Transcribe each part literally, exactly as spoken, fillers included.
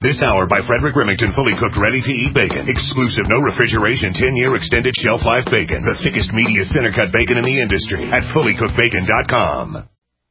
This hour by Frederick Remington, fully cooked, ready-to-eat bacon. Exclusive, no refrigeration, ten-year extended shelf life bacon. The thickest, meatiest, center-cut bacon in the industry at fully cooked bacon dot com.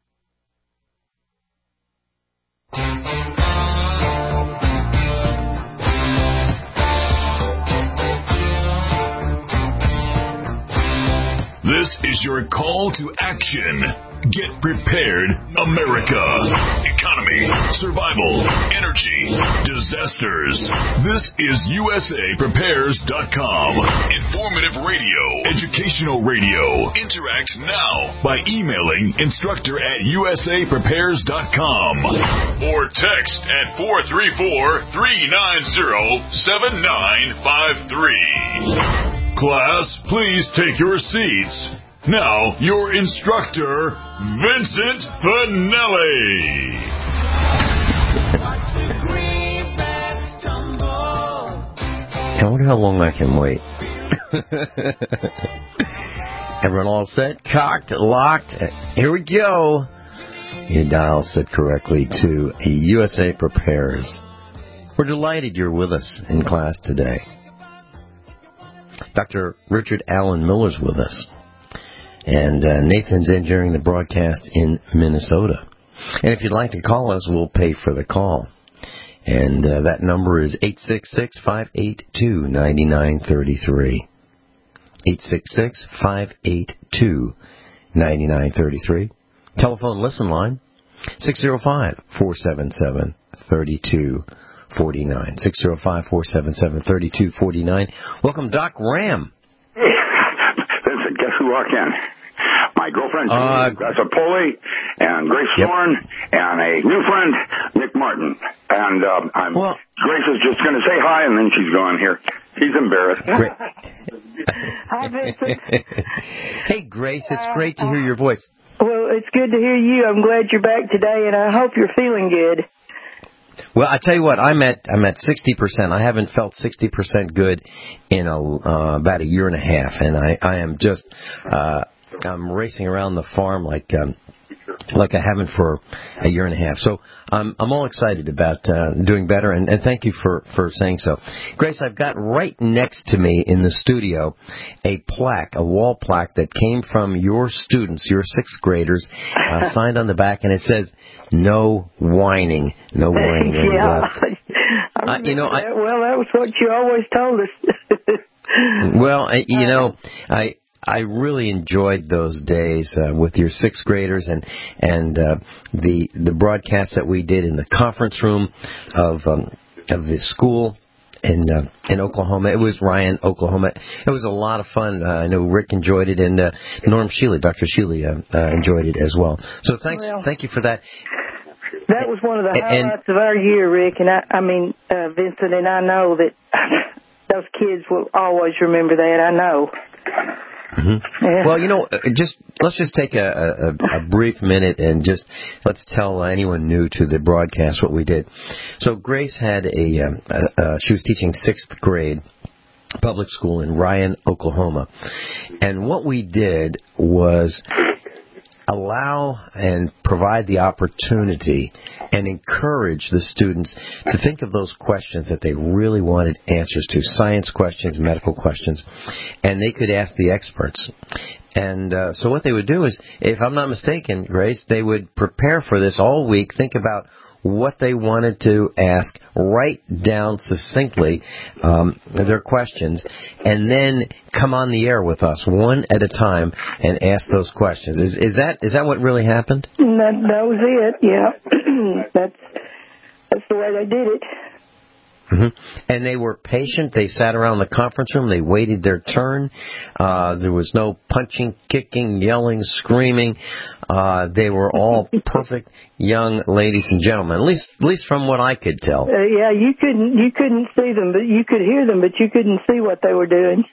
This is your call to action. Get prepared, America. Economy, survival, energy, disasters. This is U S A Prepares dot com. Informative radio, educational radio. Interact now by emailing instructor at U S A Prepares dot com or text at four three four, three nine zero, seven nine five three. Class, please take your seats. Now, your instructor, Vincent Finelli. I wonder how long I can wait. Everyone all set? Cocked, locked. Here we go. Your dial set correctly to U S A Prepares. We're delighted you're with us in class today. Doctor Richard Allen Miller's with us. And uh, Nathan's engineering the broadcast in Minnesota. And if you'd like to call us, we'll pay for the call. And uh, that number is eight six six, five eight two, nine nine three three. eight six six, five eight two, nine nine three three. Telephone listen line, six zero five, four seven seven, three two four nine. six zero five, four seven seven, three two four nine. Welcome, Doc Ram. Hey, Vincent, guess who walked in? My girlfriend, uh, Gassapoli, and Grace yep. Thorne, and a new friend, Nick Martin. And um, I'm, well, Grace is just going to say hi, and then she's gone here. She's embarrassed. Hi, Vincent. Hey, Grace, it's great to hear your voice. Well, it's good to hear you. I'm glad you're back today, and I hope you're feeling good. Well, I tell you what, I'm at I'm at sixty percent. I haven't felt sixty percent good in a, uh, about a year and a half, and I, I am just uh, I'm racing around the farm like um, like I haven't for a year and a half. So I'm I'm all excited about uh, doing better, and, and thank you for, for saying so. Grace, I've got right next to me in the studio a plaque, a wall plaque that came from your students, your sixth graders, uh, signed on the back, and it says, "No whining, no whining." And, yeah, uh, I uh, you know, I, that. Well, that was what you always told us. well, I, you know, I. I really enjoyed those days uh, with your sixth graders and and uh, the the broadcasts that we did in the conference room of um, of the school in uh, in Oklahoma. It was Ryan, Oklahoma. It was a lot of fun. Uh, I know Rick enjoyed it, and uh, Norm Shealy, Doctor Shealy, uh, uh, enjoyed it as well. So thanks, well, thank you for that. That was one of the and, highlights of our year, Rick. And I, I mean, uh, Vincent, and I know that those kids will always remember that. I know. Mm-hmm. Yeah. Well, you know, just let's just take a, a, a brief minute and just let's tell anyone new to the broadcast what we did. So Grace had a, a, a she was teaching sixth grade public school in Ryan, Oklahoma, and what we did was allow and provide the opportunity and encourage the students to think of those questions that they really wanted answers to, science questions, medical questions, and they could ask the experts. And uh, so what they would do is, if I'm not mistaken, Grace, they would prepare for this all week, think about what they wanted to ask, write down succinctly um, their questions, and then come on the air with us one at a time and ask those questions. Is, is that is that what really happened? That, that was it, yeah. that's, that's the way they did it. Mm-hmm. And they were patient. They sat around the conference room. They waited their turn. Uh, there was no punching, kicking, yelling, screaming. Uh, they were all perfect young ladies and gentlemen, at least, at least from what I could tell. Uh, yeah, you couldn't, you couldn't see them, but you could hear them, but you couldn't see what they were doing.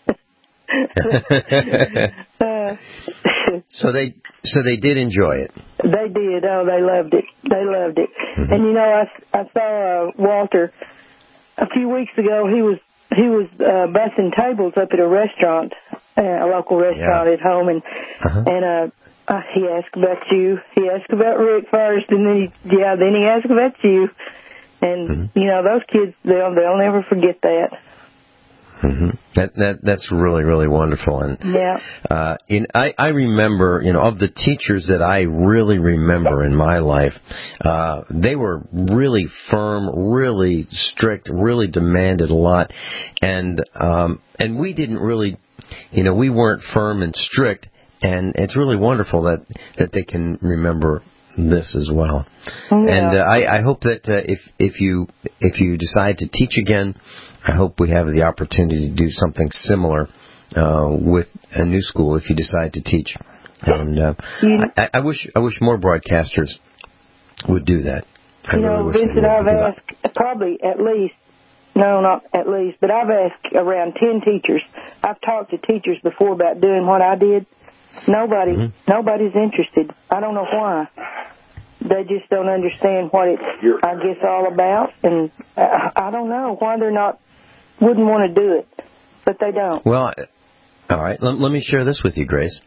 uh, so they, so they did enjoy it. They did. Oh, they loved it. They loved it. Mm-hmm. And you know, I, I saw uh, Walter a few weeks ago. He was he was uh, bussing tables up at a restaurant, uh, a local restaurant yeah. at home, and uh-huh. and uh, uh, he asked about you. He asked about Rick first, and then he, yeah, then he asked about you. And, mm-hmm. you know, those kids, they'll, they'll never forget that. Mm-hmm. That that that's really really wonderful, and yeah. Uh, in I I remember, you know, of the teachers that I really remember in my life, uh, they were really firm, really strict, really demanded a lot, and um, and we didn't really, you know, we weren't firm and strict, and it's really wonderful that that they can remember this as well. Yeah. And uh, I I hope that uh, if if you if you decide to teach again, I hope we have the opportunity to do something similar uh, with a new school if you decide to teach. And uh, I, I wish I wish more broadcasters would do that. I you really know, wish Vincent, they would, I've asked I... probably at least, no, not at least, but I've asked around ten teachers. I've talked to teachers before about doing what I did. Nobody, mm-hmm. nobody's interested. I don't know why. They just don't understand what it's, I guess, all about, and I, I don't know why they're not. Wouldn't want to do it, but they don't. Well, all right. Let, let me share this with you, Grace.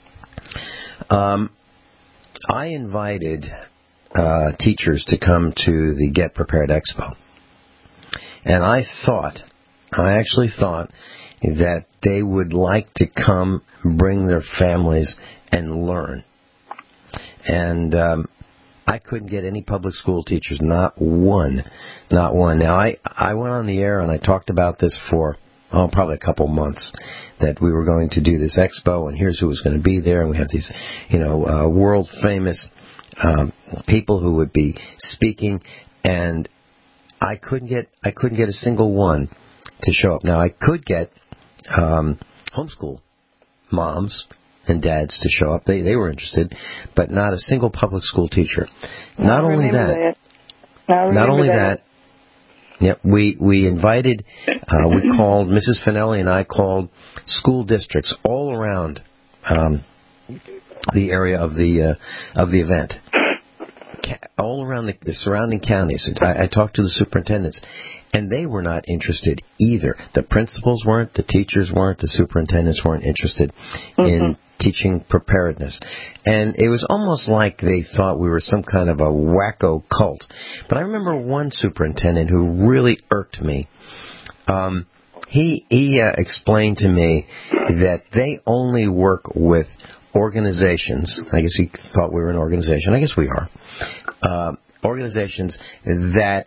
Um, I invited uh, teachers to come to the Get Prepared Expo, and I thought, I actually thought that they would like to come, bring their families, and learn. And um, I couldn't get any public school teachers, not one, not one. Now, I, I went on the air and I talked about this for, oh, probably a couple months, that we were going to do this expo and here's who was going to be there. And we have these, you know, uh, world famous um, people who would be speaking, and I couldn't get, I couldn't get a single one to show up. Now, I could get um, homeschool moms and dads to show up. They they were interested, but not a single public school teacher. Not only that, that. not only that. that, yep, we we invited, uh, we called, Missus Finelli and I called school districts all around um, the area of the uh, of the event, all around the, the surrounding counties. I, I talked to the superintendents, and they were not interested either. The principals weren't, the teachers weren't, the superintendents weren't interested mm-hmm. in teaching preparedness. And it was almost like they thought we were some kind of a wacko cult. But I remember one superintendent who really irked me. Um, he he uh, explained to me that they only work with organizations. I guess he thought we were an organization. I guess we are. Uh, organizations that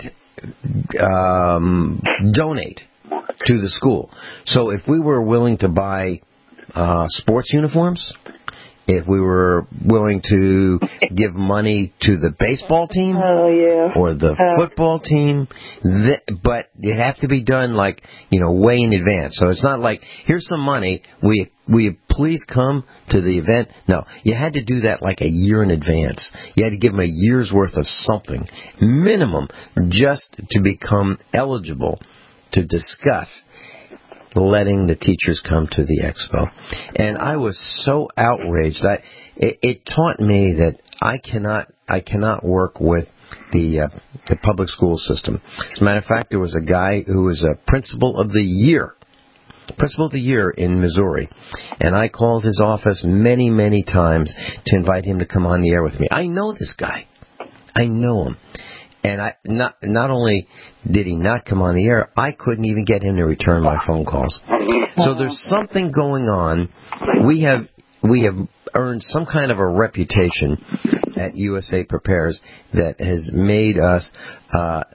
um, donate to the school. So if we were willing to buy uh, sports uniforms, if we were willing to give money to the baseball team oh, yeah. or the uh. football team, th- but it have to be done like, you know, way in advance. So it's not like, here's some money, we we please come to the event. No, you had to do that like a year in advance. You had to give them a year's worth of something, minimum, just to become eligible to discuss letting the teachers come to the expo. And I was so outraged. I, it, it taught me that I cannot I cannot work with the uh, the public school system. As a matter of fact, there was a guy who was a principal of the year, principal of the year in Missouri, and I called his office many, many times to invite him to come on the air with me. I know this guy. I know him. And I not not only did he not come on the air, I couldn't even get him to return my phone calls. So there's something going on. We have we have earned some kind of a reputation at U S A Prepares that has made us uh,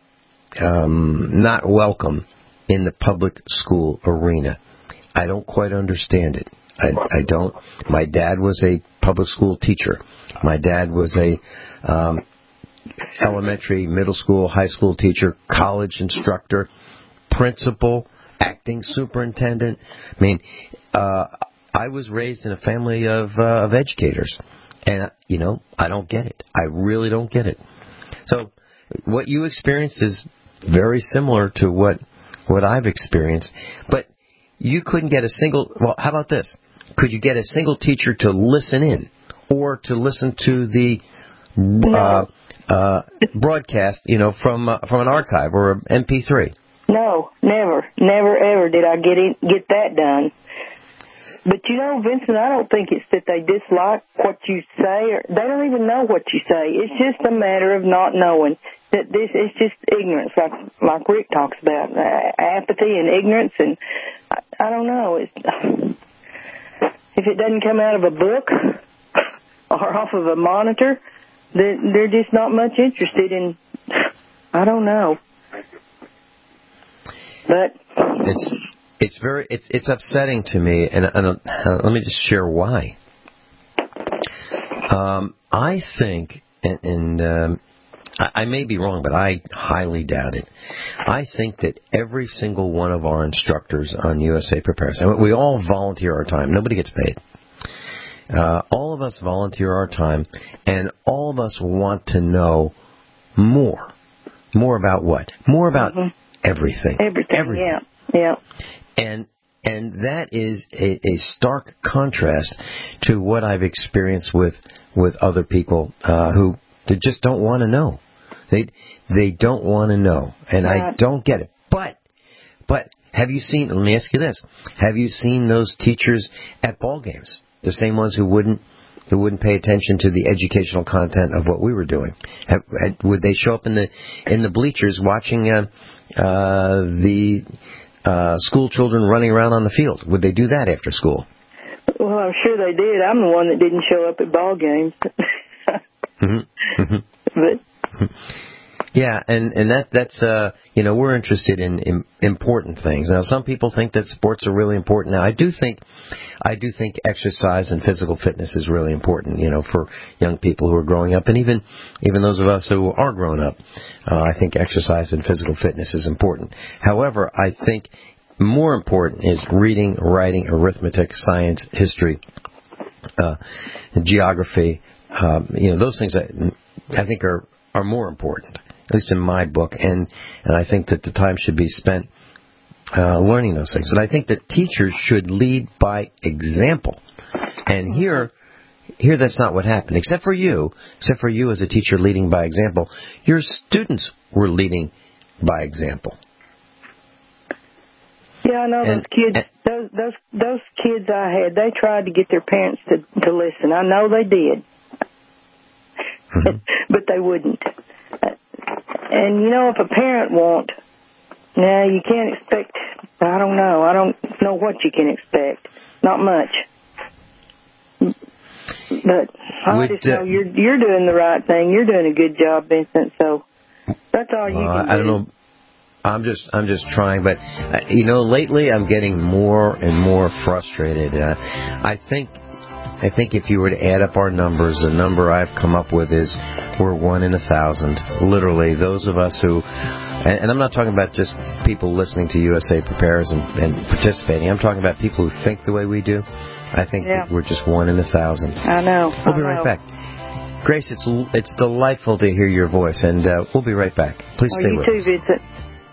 um, not welcome in the public school arena. I don't quite understand it. I, I don't. My dad was a public school teacher. My dad was a um, elementary, middle school, high school teacher, college instructor, principal, acting superintendent. I mean, uh, I was raised in a family of uh, of educators, and you know, I don't get it. I really don't get it. So, what you experienced is very similar to what what I've experienced, but you couldn't get a single. Well, how about this? Could you get a single teacher to listen in, or to listen to the uh, uh, broadcast, you know, from uh, from an archive or an M P three? No, never, never, ever did I get it, get that done. But you know, Vincent, I don't think it's that they dislike what you say, or they don't even know what you say. It's just a matter of not knowing. that this is just ignorance, like like Rick talks about, uh, apathy and ignorance, and I, I don't know. It's, if it doesn't come out of a book or off of a monitor, they're, they're just not much interested in. I don't know, but it's it's very it's it's upsetting to me, and, and uh, let me just share why. Um, I think, and. and um, I may be wrong, but I highly doubt it. I think that every single one of our instructors on U S A Prepares, and we all volunteer our time. Nobody gets paid. Uh, all of us volunteer our time, and all of us want to know more. More about what? More about mm-hmm. everything. Everything. Everything. Yeah. Yeah. And and that is a, a stark contrast to what I've experienced with with other people uh, who they just don't want to know. They they don't want to know, and yeah. I don't get it. But but have you seen? Let me ask you this: have you seen those teachers at ball games? The same ones who wouldn't who wouldn't pay attention to the educational content of what we were doing. Have, had, would they show up in the in the bleachers watching uh, uh, the uh, school children running around on the field? Would they do that after school? Well, I'm sure they did. I'm the one that didn't show up at ball games. mm-hmm. Mm-hmm. But yeah, and and that that's uh you know we're interested in, in important things. Now, some people think that sports are really important. Now, I do think I do think exercise and physical fitness is really important. You know, for young people who are growing up, and even even those of us who are grown up. Uh, I think exercise and physical fitness is important. However, I think more important is reading, writing, arithmetic, science, history, uh, geography. Um, you know, those things I, I think are, are more important, at least in my book, and, and I think that the time should be spent uh, learning those things. And I think that teachers should lead by example. And here, here that's not what happened, except for you, except for you as a teacher leading by example. Your students were leading by example. Yeah, I know and, those kids. And, those those those kids I had, they tried to get their parents to to listen. I know they did. Mm-hmm. But they wouldn't. And, you know, if a parent won't, now you can't expect, I don't know, I don't know what you can expect. Not much. But I Would, just know uh, you're, you're doing the right thing. You're doing a good job, Vincent, so that's all you uh, can do. I don't know. I'm just, I'm just trying, but, uh, you know, lately I'm getting more and more frustrated. Uh, I think I think if you were to add up our numbers, the number I've come up with is we're one in a thousand. Literally, those of us who, and, and I'm not talking about just people listening to U S A Prepares and, and participating. I'm talking about people who think the way we do. I think yeah. we're just one in a thousand. I know. We'll I be right know. back. Grace, it's it's delightful to hear your voice, and uh, we'll be right back. Please oh, stay you with too, us. Vincent.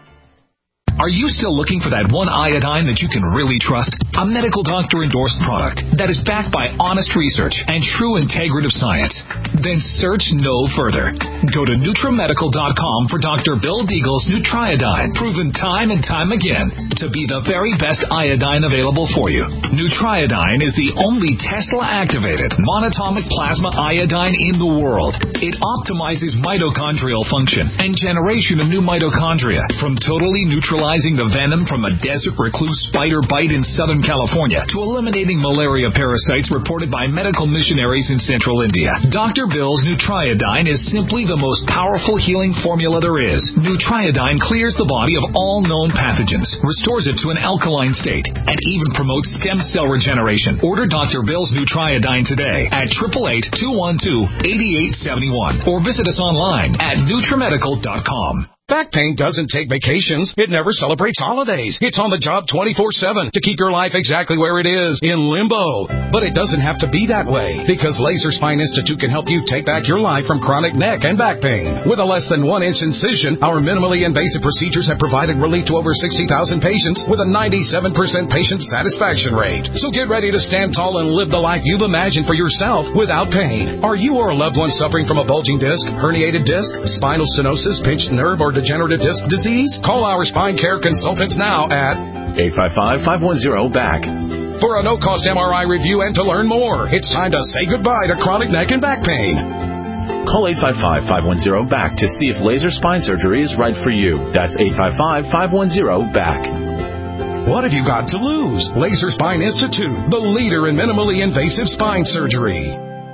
Are you still looking for that one iodine that you can really trust? A medical doctor-endorsed product that is backed by honest research and true integrative science? Then search no further. Go to Nutramedical dot com for Doctor Bill Deagle's Nutriodine, proven time and time again to be the very best iodine available for you. Nutriodine is the only Tesla-activated monatomic plasma iodine in the world. It optimizes mitochondrial function and generation of new mitochondria from totally neutralizing the venom from a desert recluse spider bite in Southern California to eliminating malaria parasites reported by medical missionaries in central India. Doctor Bill's Nutriodine is simply the most powerful healing formula there is. Nutriodine clears the body of all known pathogens, restores it to an alkaline state, and even promotes stem cell regeneration. Order Doctor Bill's Nutriodine today at eight eight eight, two one two, eight eight seven one or visit us online at Nutramedical dot com. Back pain doesn't take vacations. It never celebrates holidays. It's on the job twenty-four seven to keep your life exactly where it is, in limbo. But it doesn't have to be that way, because Laser Spine Institute can help you take back your life from chronic neck and back pain. With a less than one inch incision, our minimally invasive procedures have provided relief to over sixty thousand patients with a ninety-seven percent patient satisfaction rate. So get ready to stand tall and live the life you've imagined for yourself without pain. Are you or a loved one suffering from a bulging disc, herniated disc, spinal stenosis, pinched nerve, or degenerative disc disease? Call our spine care consultants now at eight five five, five one zero, B A C. For a no-cost M R I review and to learn more. It's time to say goodbye to chronic neck and back pain. Call eight five five, five one zero, B A C K to see if laser spine surgery is right for you. That's eight five five, five one zero, B A C K. What have you got to lose? Laser Spine Institute, the leader in minimally invasive spine surgery.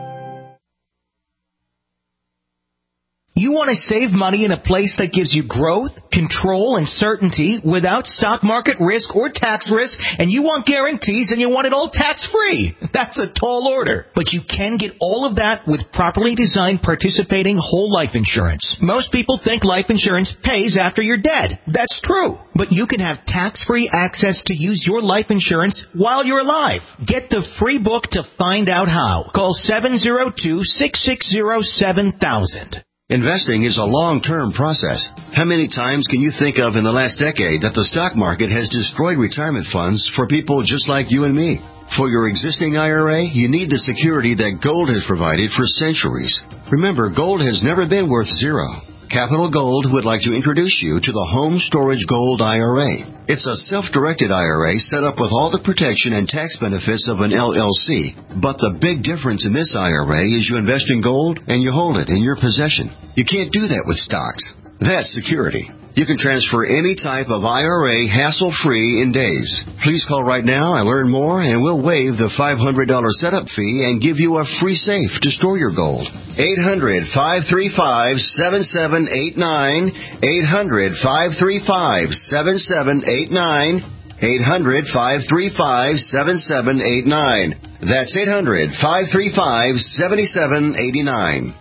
You want to save money in a place that gives you growth, control, and certainty without stock market risk or tax risk, and you want guarantees and you want it all tax-free. That's a tall order. But you can get all of that with properly designed participating whole life insurance. Most people think life insurance pays after you're dead. That's true. But you can have tax-free access to use your life insurance while you're alive. Get the free book to find out how. Call seven zero two, six six zero, seven thousand. Investing is a long-term process. How many times can you think of in the last decade that the stock market has destroyed retirement funds for people just like you and me? For your existing I R A, you need the security that gold has provided for centuries. Remember, gold has never been worth zero. Capital Gold would like to introduce you to the Home Storage Gold I R A. It's a self-directed I R A set up with all the protection and tax benefits of an L L C. But the big difference in this I R A is you invest in gold and you hold it in your possession. You can't do that with stocks. That's security. You can transfer any type of I R A hassle-free in days. Please call right now and learn more, and we'll waive the five hundred dollars setup fee and give you a free safe to store your gold. eight hundred, five three five, seven seven eight nine. eight hundred, five three five, seven seven eight nine. eight hundred, five three five, seven seven eight nine. That's eight hundred, five three five, seven seven eight nine.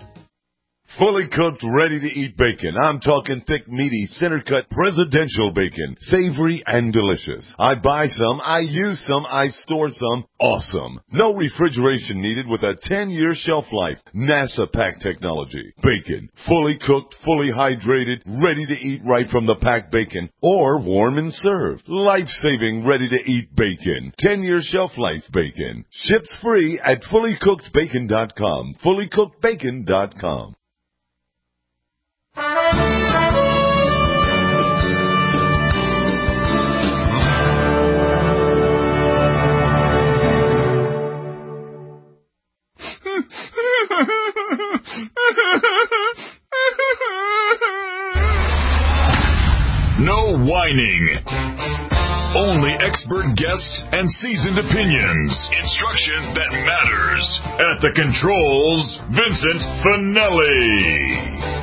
Fully cooked, ready-to-eat bacon. I'm talking thick, meaty, center-cut presidential bacon. Savory and delicious. I buy some, I use some, I store some. Awesome. No refrigeration needed with a ten-year shelf life. NASA pack technology. Bacon. Fully cooked, fully hydrated, ready to eat right from the packed bacon. Or warm and served. Life-saving, ready-to-eat bacon. ten-year shelf life bacon. Ships free at fully cooked bacon dot com. fully cooked bacon dot com. No whining. Only expert guests and seasoned opinions. Instruction that matters. At the controls, Vincent Finelli.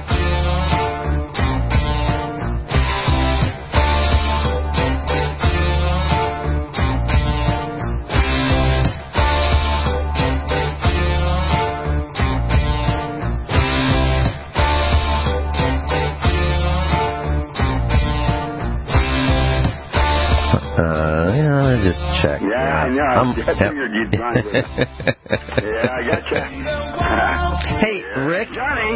Just check. Yeah, I know. Um, I figured you'd find it. Yeah, I got you. Hey, Rick. Johnny.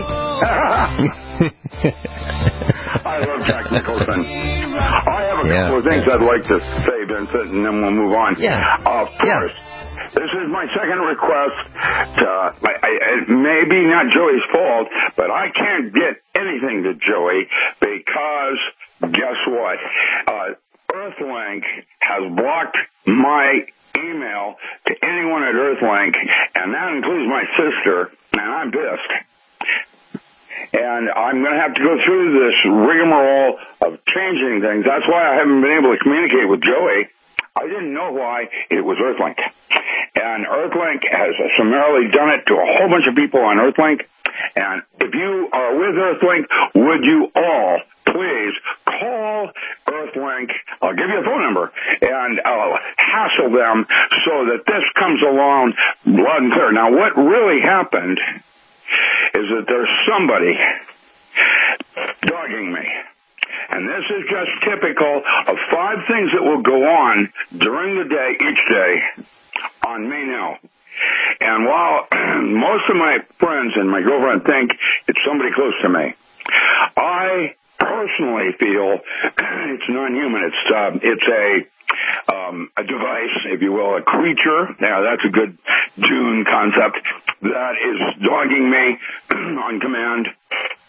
I love Jack Nicholson. I have a yeah, couple of things yeah. I'd like to say, Vincent, and then we'll move on. Yeah. Uh, first, yeah. This is my second request. To, I, I, it may be not Joey's fault, but I can't get anything to Joey because guess what? Uh, Earthlink has blocked my email to anyone at Earthlink, and that includes my sister, and I'm pissed. And I'm going to have to go through this rigmarole of changing things. That's why I haven't been able to communicate with Joey. I didn't know why it was Earthlink. And Earthlink has summarily done it to a whole bunch of people on Earthlink. And if you are with Earthlink, would you all please call Earthlink, I'll give you a phone number, and I'll hassle them so that this comes along loud and clear. Now, what really happened is that there's somebody dogging me. And this is just typical of five things that will go on during the day, each day, on me now. And while most of my friends and my girlfriend think it's somebody close to me, I personally feel it's non-human. It's uh, it's a um, a device, if you will, a creature. Now that's a good Dune concept that is dogging me on command.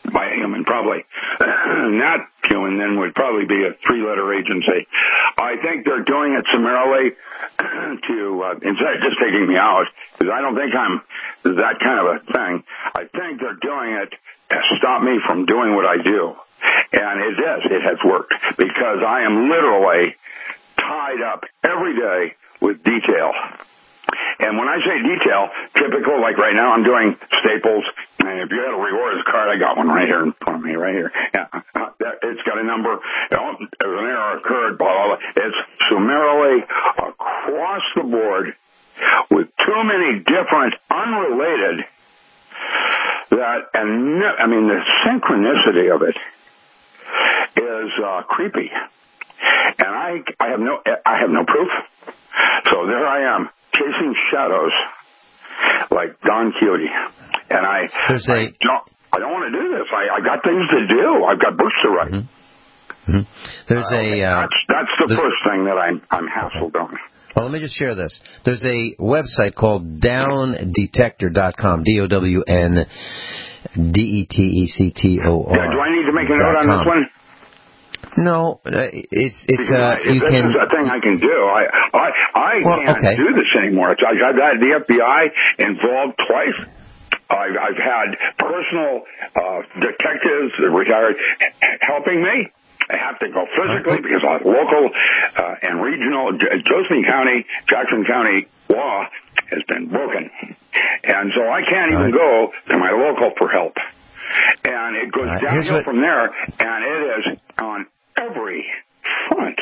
by a human, probably. Not human, then would probably be a three-letter agency. I think they're doing it summarily to, uh, instead of just taking me out, because I don't think I'm that kind of a thing. I think they're doing it to stop me from doing what I do. And it is. It has worked, because I am literally tied up every day with detail. And when I say detail, typical, like right now I'm doing Staples, and if you had a rewards card, I got one right here in front of me, right here. Yeah, it's got a number, you know, there's an error occurred, blah, blah, blah. It's summarily across the board with too many different, unrelated, that, and I mean, the synchronicity of it is uh, creepy. And I, I have no, I have no proof. So there I am, chasing shadows like Don Quixote. And I, There's I a, don't, I don't want to do this. I, I got things to do. I've got books to write. Mm-hmm. Mm-hmm. There's uh, a, uh, that's, that's the first thing that I'm, I'm hassled on. Well, let me just share this. There's a website called down detector dot com, D O W N D E T E C T O R. Yeah, do I need to make a note on this one? No, it's it's uh if you this can. This is a thing I can do. I I I well, can't okay. do this anymore. It's, I've had the F B I involved twice. I've I've had personal uh, detectives, retired, helping me. I have to go physically because our local uh, and regional Josephine County, Jackson County law has been broken, and so I can't even go to my local for help. And it goes downhill what... from there, and it is on every front.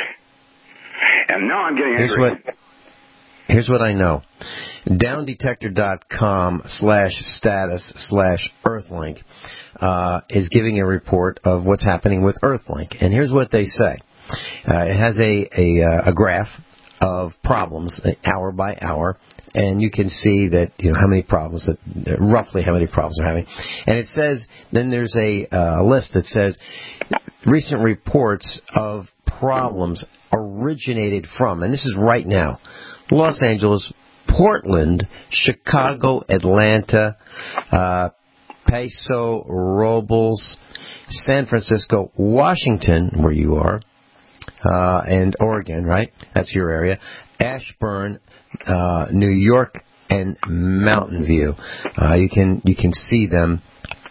And now I'm getting here's angry. What, here's what I know. down detector dot com slash status slash Earthlink uh, is giving a report of what's happening with Earthlink. And here's what they say. Uh, it has a, a, a graph of problems hour by hour, and you can see that, you know, how many problems, that roughly how many problems they're having. And it says, then there's a uh, list that says recent reports of problems originated from, and this is right now, Los Angeles, Portland, Chicago, Atlanta, uh, Paso Robles, San Francisco, Washington, where you are, uh, and Oregon, right? That's your area. Ashburn, uh, New York, and Mountain View. Uh, you can you can see them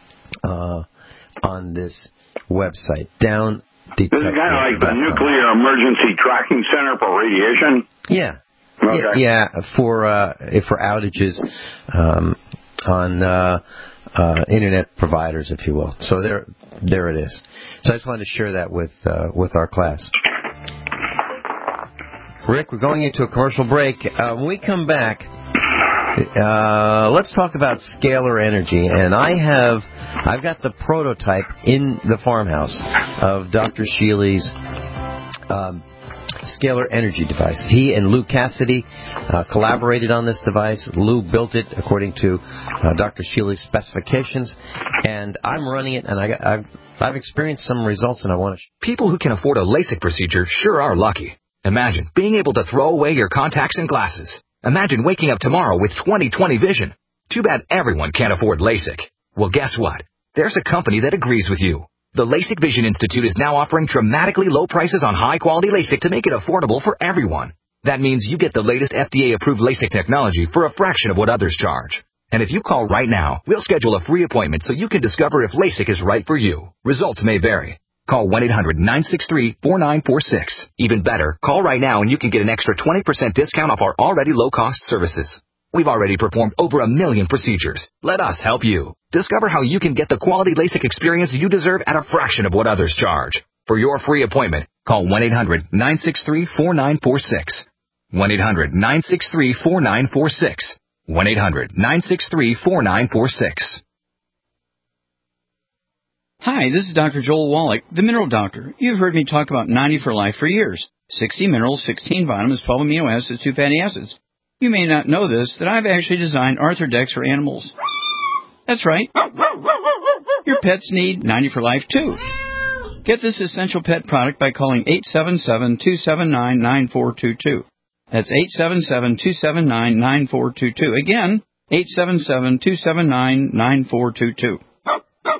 uh, on this website. Down detector. This is kind of like the Nuclear Emergency Tracking Center for Radiation. Yeah. Okay. Yeah, for uh, for outages um, on uh, uh, internet providers, if you will. So there, there it is. So I just wanted to share that with uh, with our class. Rick, we're going into a commercial break. Uh, when we come back, uh, let's talk about scalar energy. And I have, I've got the prototype in the farmhouse of Doctor Shealy's Um, scalar energy device. He and Lou Cassidy uh, collaborated on this device. Lou built it according to uh, Doctor Shealy's specifications, and I'm running it, and I, I've, I've experienced some results, and I want to... Sh- People who can afford a LASIK procedure sure are lucky. Imagine being able to throw away your contacts and glasses. Imagine waking up tomorrow with twenty twenty vision. Too bad everyone can't afford LASIK. Well, guess what? There's a company that agrees with you. The LASIK Vision Institute is now offering dramatically low prices on high-quality LASIK to make it affordable for everyone. That means you get the latest F D A-approved LASIK technology for a fraction of what others charge. And if you call right now, we'll schedule a free appointment so you can discover if LASIK is right for you. Results may vary. Call one eight hundred nine six three four nine four six. Even better, call right now and you can get an extra twenty percent discount off our already low-cost services. We've already performed over a million procedures. Let us help you. Discover how you can get the quality LASIK experience you deserve at a fraction of what others charge. For your free appointment, call one eight hundred nine six three four nine four six. one eight hundred nine six three four nine four six. one eight hundred nine six three four nine four six. Hi, this is Doctor Joel Wallach, the Mineral Doctor. You've heard me talk about ninety for Life for years. sixty minerals, sixteen vitamins, twelve amino acids, two fatty acids. You may not know this, that I've actually designed Arthrodex for animals. That's right. Your pets need ninety for Life, too. Get this essential pet product by calling eight seven seven, two seven nine, nine four two two. That's eight seven seven, two seven nine, nine four two two. Again, eight seven seven, two seven nine, nine four two two.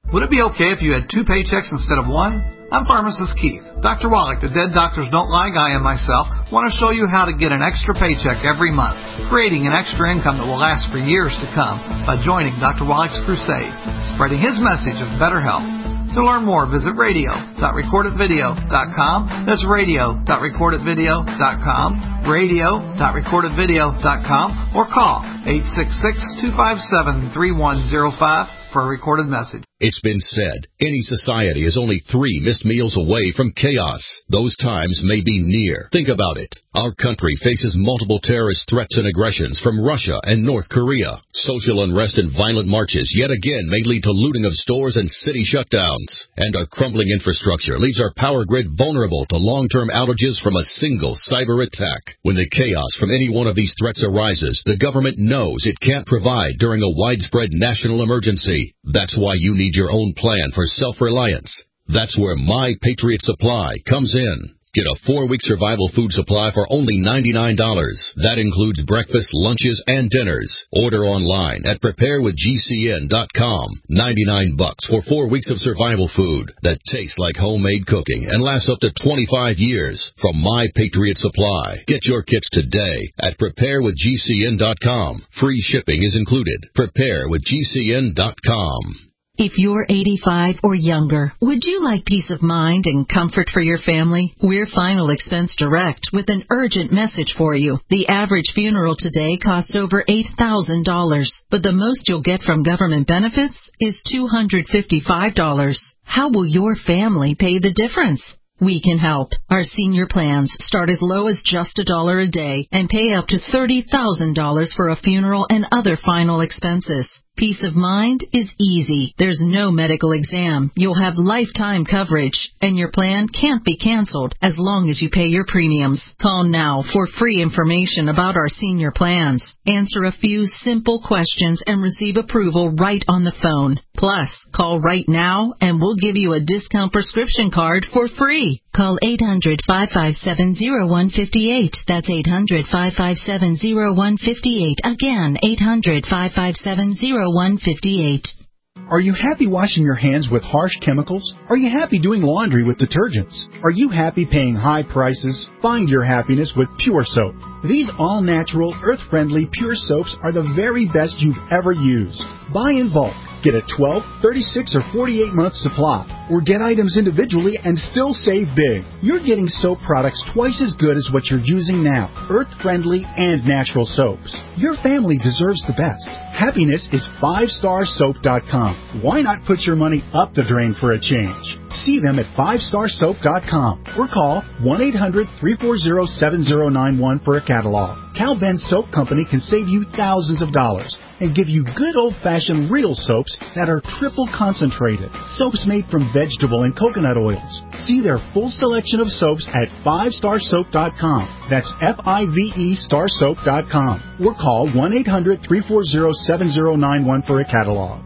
Would it be okay if you had two paychecks instead of one? I'm Pharmacist Keith. Doctor Wallach, the Dead Doctors Don't Lie guy, and myself want to show you how to get an extra paycheck every month, creating an extra income that will last for years to come by joining Doctor Wallach's crusade, spreading his message of better health. To learn more, visit radio dot record it video dot com. That's radio dot record it video dot com, radio dot record it video dot com, or call eight six six, two five seven, three one zero five for a recorded message. It's been said, any society is only three missed meals away from chaos. Those times may be near. Think about it. Our country faces multiple terrorist threats and aggressions from Russia and North Korea. Social unrest and violent marches yet again may lead to looting of stores and city shutdowns. And our crumbling infrastructure leaves our power grid vulnerable to long-term outages from a single cyber attack. When the chaos from any one of these threats arises, the government knows it can't provide during a widespread national emergency. That's why you need your own plan for self-reliance. That's where My Patriot Supply comes in. Get a four-week survival food supply for only ninety-nine dollars. That includes breakfast, lunches, and dinners. Order online at prepare with G C N dot com. ninety-nine bucks for four weeks of survival food that tastes like homemade cooking and lasts up to twenty-five years from My Patriot Supply. Get your kits today at prepare with G C N dot com. Free shipping is included. prepare with G C N dot com. If you're eighty-five or younger, would you like peace of mind and comfort for your family? We're Final Expense Direct with an urgent message for you. The average funeral today costs over eight thousand dollars, but the most you'll get from government benefits is two hundred fifty-five dollars. How will your family pay the difference? We can help. Our senior plans start as low as just a dollar a day and pay up to thirty thousand dollars for a funeral and other final expenses. Peace of mind is easy. There's no medical exam. You'll have lifetime coverage, and your plan can't be canceled as long as you pay your premiums. Call now for free information about our senior plans. Answer a few simple questions and receive approval right on the phone. Plus, call right now and we'll give you a discount prescription card for free. Call eight hundred, five five seven, zero one five eight. That's eight hundred, five five seven, zero one five eight. Again, eight hundred, five five seven, zero one five eight. Are you happy washing your hands with harsh chemicals? Are you happy doing laundry with detergents? Are you happy paying high prices? Find your happiness with Pure Soap. These all-natural, earth-friendly Pure Soaps are the very best you've ever used. Buy in bulk. Get a twelve, thirty-six, or forty-eight month supply, or get items individually and still save big. You're getting soap products twice as good as what you're using now, earth-friendly and natural soaps. Your family deserves the best. Happiness is five star soap dot com. Why not put your money up the drain for a change? See them at five star soap dot com or call one eight hundred, three four zero, seven zero nine one for a catalog. Cal Ben Soap Company can save you thousands of dollars and give you good old-fashioned real soaps that are triple concentrated. Soaps made from vegetable and coconut oils. See their full selection of soaps at five star soap dot com. That's F I V E star soap dot com. Or call one eight hundred, three four zero, seven zero nine one for a catalog.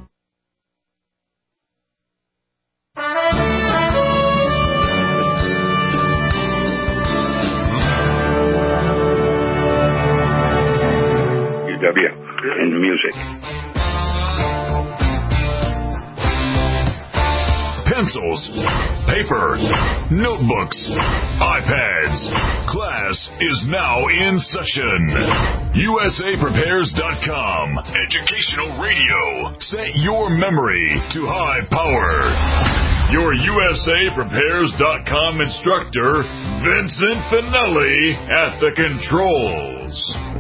U W in music. Pencils, paper, notebooks, iPads. Class is now in session. U S A Prepares dot com. Educational radio. Set your memory to high power. Your U S A Prepares dot com instructor, Vincent Finelli, at the controls.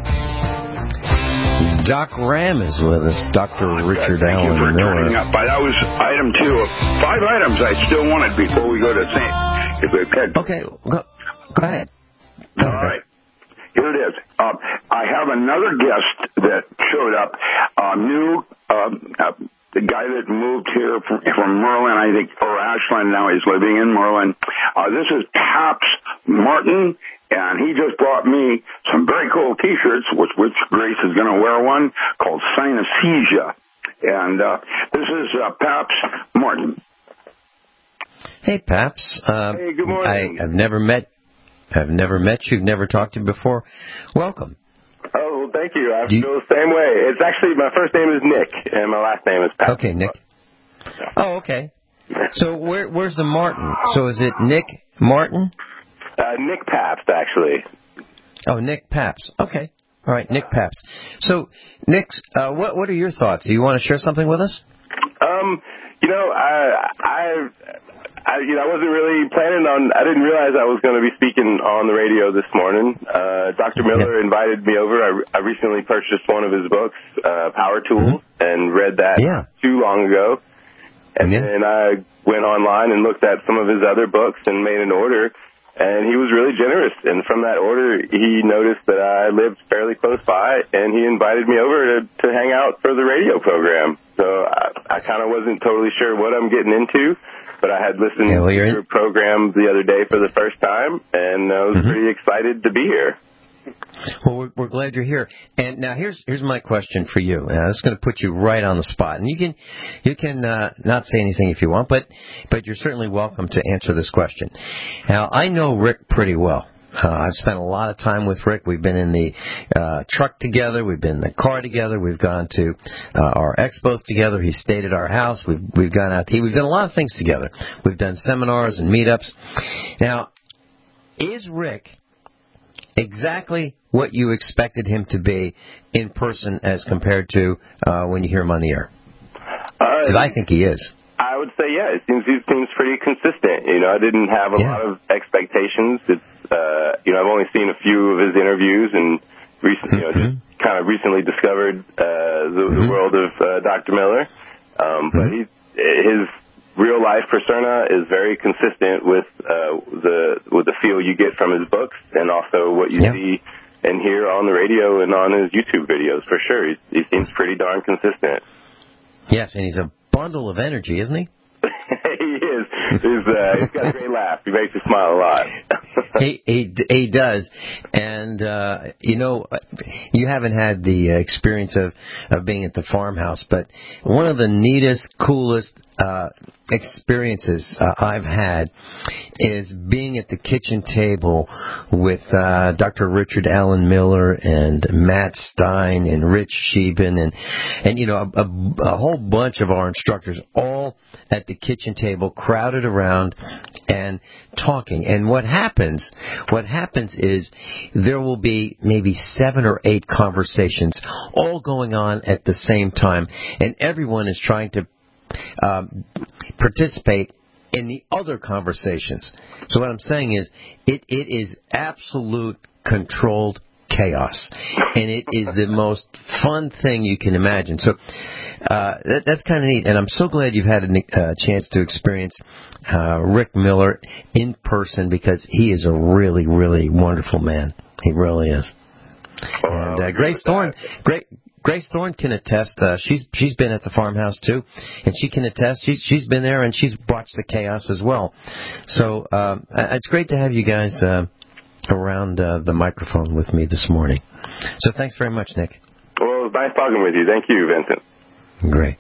Doc Ram is with us, Doctor Richard Thank Allen you for Miller. turning up. But that was item two of five items I still wanted before we go to Saint. If we had... Okay, go, go ahead. Go All ahead. right. Here it is. Uh, I have another guest that showed up, uh, new, um, uh, the guy that moved here from, from Merlin, I think, or Ashland. Now he's living in Merlin. Uh, this is Paps Martin. And he just brought me some very cool T-shirts, which, which Grace is going to wear one, called Synesthesia. And uh, this is uh, Paps Martin. Hey, Paps. Uh, hey, good morning. I, I've never met. I've never met you. Never talked to you before. Welcome. Oh, well, thank you. I feel the same way. It's actually my first name is Nick, and my last name is Paps. Okay, Nick. Oh, okay. So where where's the Martin? So is it Nick Martin? Uh, Nick Pabst, actually. Oh, Nick Pabst. Okay. All right, Nick Pabst. So, Nick, uh, what what are your thoughts? Do you want to share something with us? Um, you know, I, I, I, you know, I wasn't really planning on. I didn't realize I was going to be speaking on the radio this morning. Uh, Doctor Miller yeah. invited me over. I, I recently purchased one of his books, uh, Power Tools, mm-hmm. and read that yeah. too long ago. And yeah. then I went online and looked at some of his other books and made an order. And he was really generous. And from that order, he noticed that I lived fairly close by, and he invited me over to, to hang out for the radio program. So I, I kind of wasn't totally sure what I'm getting into, but I had listened yeah, well, to your in- program the other day for the first time, and I was mm-hmm. pretty excited to be here. Well, we're, we're glad you're here. And now here's here's my question for you. Now, this is going to put you right on the spot, and you can you can uh, not say anything if you want, but but you're certainly welcome to answer this question. Now, I know Rick pretty well. Uh, I've spent a lot of time with Rick. We've been in the uh, truck together. We've been in the car together. We've gone to uh, our expos together. He's stayed at our house. We've we've gone out to eat. We've done a lot of things together. We've done seminars and meetups. Now, is Rick exactly what you expected him to be in person as compared to uh, when you hear him on the air? Because uh, I think he is. I would say, yeah, it seems he seems pretty consistent. You know, I didn't have a yeah. lot of expectations. It's, uh, you know, I've only seen a few of his interviews and, recent, you know, mm-hmm. just kind of recently discovered uh, the, mm-hmm. the world of uh, Doctor Miller. Um, mm-hmm. But he, his real life persona is very consistent with uh, the with the feel you get from his books, and also what you yeah. see and hear on the radio and on his YouTube videos. For sure, he, he seems pretty darn consistent. Yes, and he's a bundle of energy, isn't he? He is. He's, uh, he's got a great laugh. He makes you smile a lot. he, he he does, and uh, you know, you haven't had the experience of of being at the farmhouse, but one of the neatest, coolest uh, experiences uh, I've had is being at the kitchen table with uh, Doctor Richard Allen Miller and Matt Stein and Rich Sheben and and you know a, a, a whole bunch of our instructors all at the kitchen table, crowded around and talking. And what happens, what happens is there will be maybe seven or eight conversations all going on at the same time, and everyone is trying to um, participate in the other conversations. So what I'm saying is it, it is absolute controlled chaos, and it is the most fun thing you can imagine. So uh, that, that's kind of neat, and I'm so glad you've had a uh, chance to experience uh, Rick Miller in person, because he is a really, really wonderful man. He really is. And uh, Grace Thorne, Grace, Grace Thorne can attest. Uh, she's she's been at the farmhouse too, and she can attest. She's she's been there and she's watched the chaos as well. So um, it's great to have you guys Uh, around uh, the microphone with me this morning. So thanks very much, Nick. Well, it was nice talking with you. Thank you, Vincent. Great.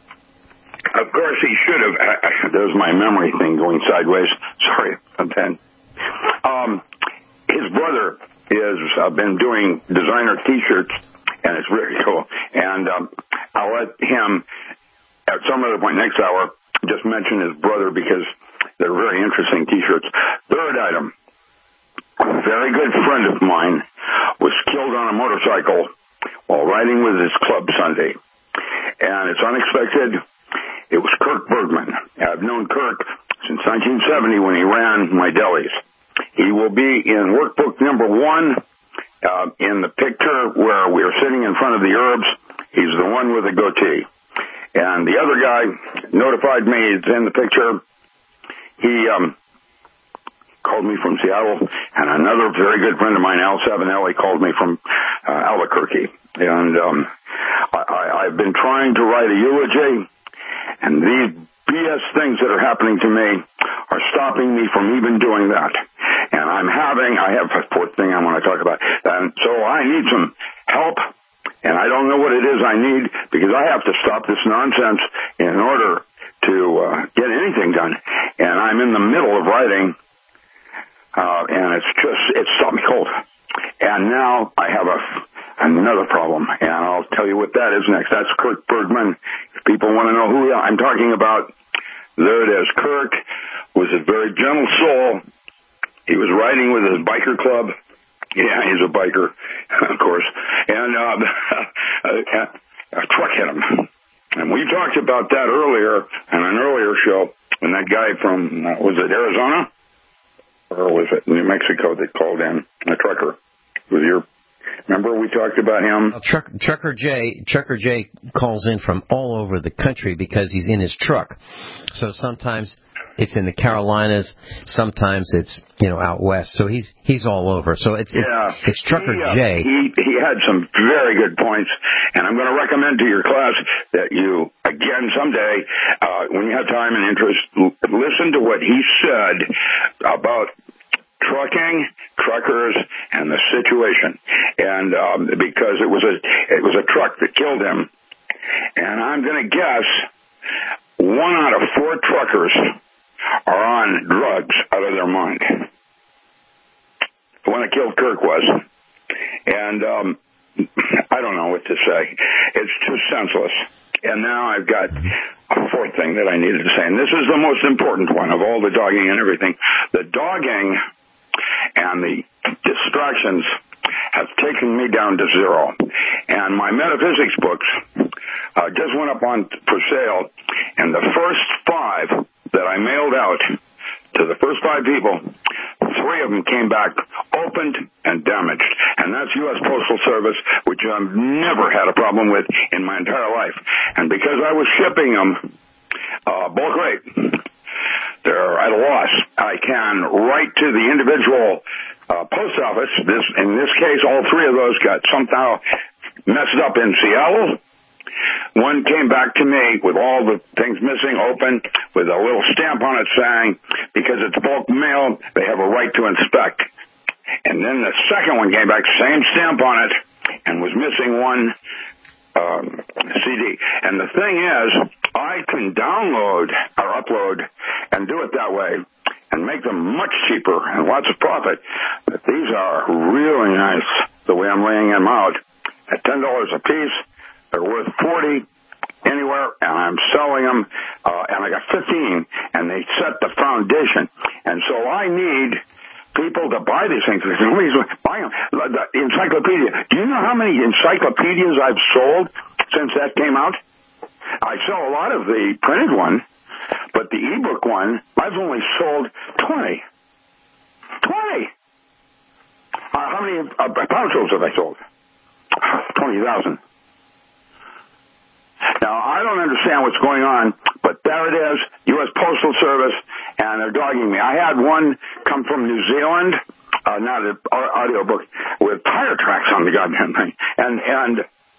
Of course, he should have. Uh, there's my memory thing going sideways. Sorry, Ben. Um, his brother is uh, been doing designer T-shirts, and it's really cool. And um, I'll let him, at some other point next hour, just mention his brother, because they're very interesting T-shirts. Third item. A very good friend of mine was killed on a motorcycle while riding with his club Sunday. And it's unexpected. It was Kirk Bergman. I've known Kirk since nineteen seventy when he ran my delis. He will be in workbook number one uh, in the picture where we are sitting in front of the herbs. He's the one with the goatee. And the other guy notified me he's in the picture. He... um. called me from Seattle, and another very good friend of mine, Al Savinelli, called me from uh, Albuquerque. And um, I, I, I've been trying to write a eulogy, and these B S things that are happening to me are stopping me from even doing that. And I'm having, I have a fourth thing I want to talk about, and so I need some help, and I don't know what it is I need, because I have to stop this nonsense in order to uh, get anything done. And I'm in the middle of writing. Uh, and it's just, it's stopped me cold. And now I have a, another problem, and I'll tell you what that is next. That's Kirk Bergman. If people want to know who I'm talking about, there it is. Kirk was a very gentle soul. He was riding with his biker club. Yeah, he's a biker, of course. And um, a, a truck hit him. And we talked about that earlier in an earlier show. And that guy from, uh, was it Arizona? Or was it New Mexico that called in? A trucker. Was your... Remember we talked about him? Well, Truck, Trucker Jay, Trucker Jay calls in from all over the country because he's in his truck. So sometimes it's in the Carolinas, sometimes it's, you know, out west. So he's he's all over. So it's it, yeah. it's Trucker he, uh, Jay. He he had some very good points, and I'm going to recommend to your class that you again someday, uh, when you have time and interest, l- listen to what he said about trucking, truckers, and the situation. And um, because it was a it was a truck that killed him, and I'm going to guess one out of four truckers are on drugs out of their mind. The one that killed Kirk was. And um, I don't know what to say. It's too senseless. And now I've got a fourth thing that I needed to say, and this is the most important one of all the dogging and everything. The dogging and the distractions have taken me down to zero. And my metaphysics books uh, just went up on for sale, and the first five that I mailed out to the first five people, three of them came back opened and damaged. And that's U S Postal Service, which I've never had a problem with in my entire life. And because I was shipping them uh, bulk rate, they're at a loss. I can write to the individual uh, post office. This, in this case, all three of those got somehow messed up in Seattle. One came back to me with all the things missing, open, with a little stamp on it saying, because it's bulk mail, they have a right to inspect. And then the second one came back, same stamp on it, and was missing one um, C D. And the thing is, I can download or upload and do it that way and make them much cheaper and lots of profit. But these are really nice, the way I'm laying them out. At ten dollars a piece, they're worth forty anywhere, and I'm selling them, uh, and I got fifteen, and they set the foundation. And so I need people to buy these things. Nobody's buying them. The encyclopedia. Do you know how many encyclopedias I've sold since that came out? I sell a lot of the printed one, but the ebook one, I've only sold twenty. twenty! Uh, how many uh, ponchos have I sold? twenty thousand. Now, I don't understand what's going on, but there it is, U S Postal Service, and they're dogging me. I had one come from New Zealand, uh, not an audio book, with tire tracks on the goddamn thing. And, and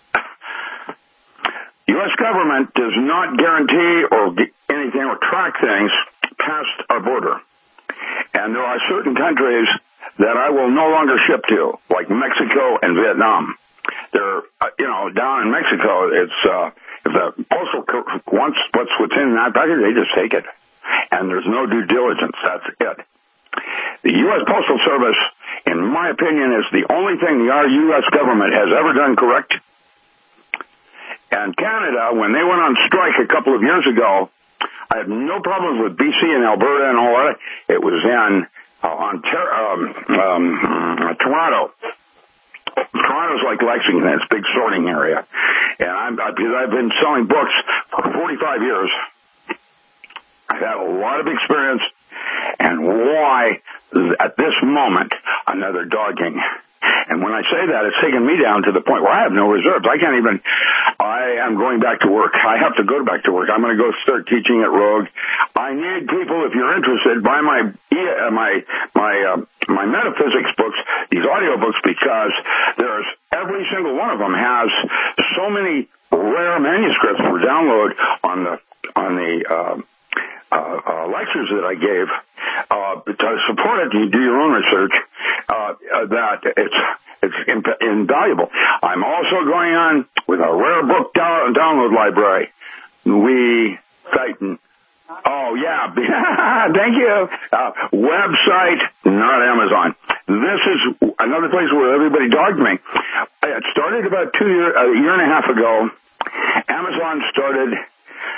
U S government does not guarantee or anything or track things past our border. And there are certain countries that I will no longer ship to, like Mexico and Vietnam. They're, uh, you know, down in Mexico, it's, uh, if the postal wants what's within that package, they just take it. And there's no due diligence. That's it. The U S Postal Service, in my opinion, is the only thing the our U S government has ever done correct. And Canada, when they went on strike a couple of years ago, I had no problems with B C and Alberta and all that. It was in uh, Ontario, um, um, Toronto. Toronto's like Lexington, it's a big sorting area. And I'm, because I've been selling books for forty-five years, I've had a lot of experience, and why, at this moment, another dogging. And when I say that, it's taken me down to the point where I have no reserves. I can't even, I am going back to work. I have to go back to work. I'm going to go start teaching at Rogue. I need people, if you're interested, buy my, my, my, uh, my metaphysics books, these audio books, because there's, every single one of them has so many rare manuscripts for download on the, on the, uh, Uh, uh, lectures that I gave, uh, to support it, you do your own research, uh, uh, that it's, it's imp- invaluable. I'm also going on with a rare book down- download library. We, Titan. Oh, yeah. Thank you. Uh, website, not Amazon. This is another place where everybody dogged me. It started about two year, a year and a half ago. Amazon started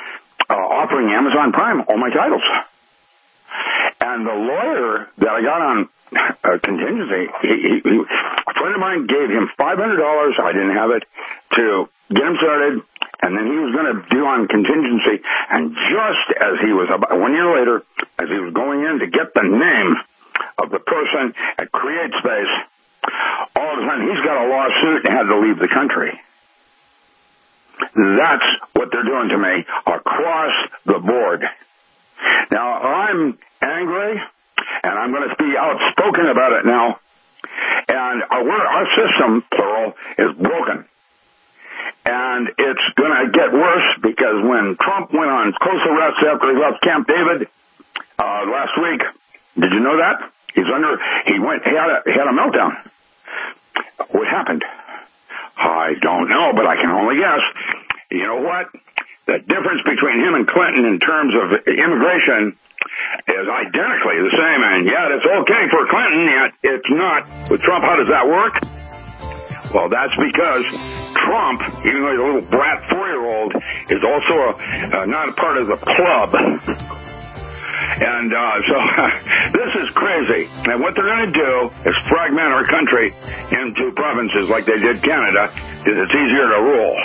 uh, offering Amazon Prime all my titles. And the lawyer that I got on uh, contingency, he, he, he, a friend of mine gave him five hundred dollars, I didn't have it, to get him started, and then he was going to do on contingency. And just as he was, about one year later, as he was going in to get the name of the person at CreateSpace, all of a sudden he's got a lawsuit and had to leave the country. That's what they're doing to me across the board. Now, I'm angry, and I'm going to be outspoken about it now. And our, our system, plural, is broken. And it's going to get worse because when Trump went on close arrest after he left Camp David uh, last week, did you know that? He's under, he went, he had a, he had a meltdown. What happened? I don't know, but I can only guess. You know what? The difference between him and Clinton in terms of immigration is identically the same, and yet it's okay for Clinton, yet it's not with Trump. How does that work? Well, that's because Trump, even though he's a little brat four-year-old, is also a, uh, not a part of the club. And uh, so this is crazy. And what they're going to do is fragment our country into provinces like they did Canada, because it's easier to rule.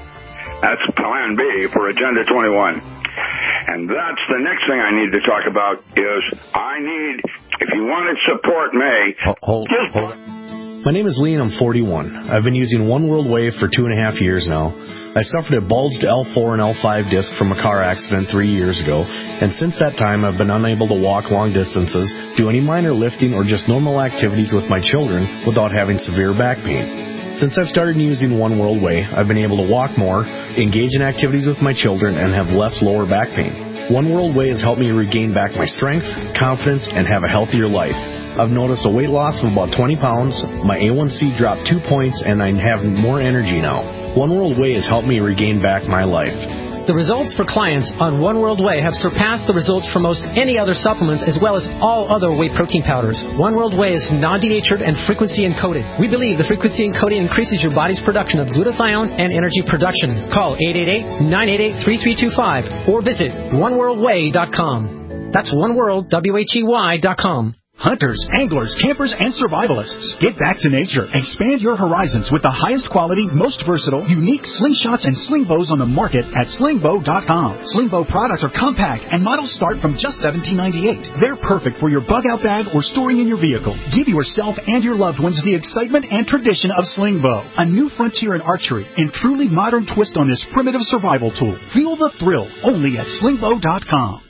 That's plan B for Agenda twenty-one. And that's the next thing I need to talk about is I need, if you want to support me, hold, just... hold. My name is Lee and I'm forty-one. I've been using One World Wave for two and a half years now. I suffered a bulged L four and L five disc from a car accident three years ago, and since that time I've been unable to walk long distances, do any minor lifting, or just normal activities with my children without having severe back pain. Since I've started using One World Way, I've been able to walk more, engage in activities with my children, and have less lower back pain. One World Way has helped me regain back my strength, confidence, and have a healthier life. I've noticed a weight loss of about twenty pounds, my A one C dropped two points, and I'm having more energy now. One World Way has helped me regain back my life. The results for clients on One World Way have surpassed the results for most any other supplements, as well as all other whey protein powders. One World Way is non-denatured and frequency encoded. We believe the frequency encoding increases your body's production of glutathione and energy production. Call eight eight eight, nine eight eight, three three two five or visit one world way dot com. That's one world, W H E Y dot com. Hunters, anglers, campers, and survivalists. Get back to nature. Expand your horizons with the highest quality, most versatile, unique slingshots and sling bows on the market at sling bow dot com. Sling bow products are compact and models start from just seventeen ninety-eight. They're perfect for your bug-out bag or storing in your vehicle. Give yourself and your loved ones the excitement and tradition of sling bow, a new frontier in archery and truly modern twist on this primitive survival tool. Feel the thrill only at sling bow dot com.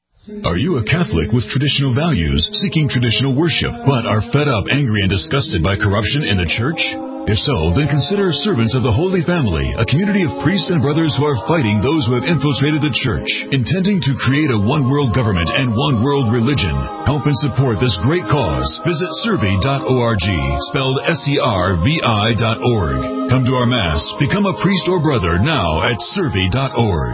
Are you a Catholic with traditional values, seeking traditional worship, but are fed up, angry, and disgusted by corruption in the church? If so, then consider Servants of the Holy Family, a community of priests and brothers who are fighting those who have infiltrated the church, intending to create a one-world government and one-world religion. Help and support this great cause. Visit servi dot org, spelled S E R V I dot org. Come to our Mass. Become a priest or brother now at servi dot org.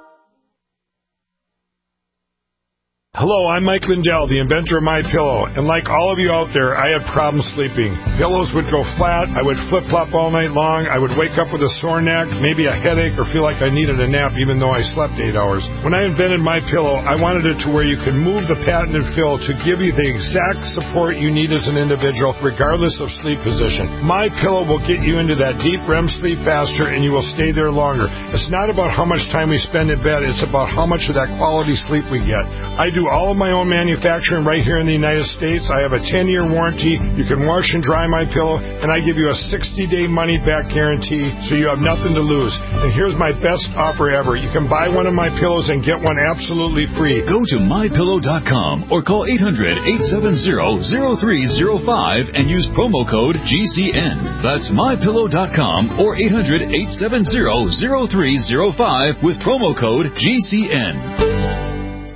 Hello, I'm Mike Lindell, the inventor of MyPillow, and like all of you out there, I had problems sleeping. Pillows would go flat, I would flip-flop all night long, I would wake up with a sore neck, maybe a headache, or feel like I needed a nap even though I slept eight hours. When I invented MyPillow, I wanted it to where you could move the patented fill to give you the exact support you need as an individual, regardless of sleep position. MyPillow will get you into that deep R E M sleep faster, and you will stay there longer. It's not about how much time we spend in bed, it's about how much of that quality sleep we get. I do all of my own manufacturing right here in the United States. I have a ten-year warranty. You can wash and dry my pillow, and I give you a sixty-day money-back guarantee, so you have nothing to lose. And here's my best offer ever. You can buy one of my pillows and get one absolutely free. Go to my pillow dot com or call eight hundred, eight seven zero, zero three zero five and use promo code G C N. That's my pillow dot com or eight hundred, eight seven zero, zero three zero five with promo code G C N.